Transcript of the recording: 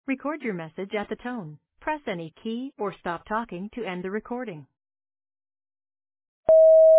Record your message at the tone. Press any key or stop talking to end the recording.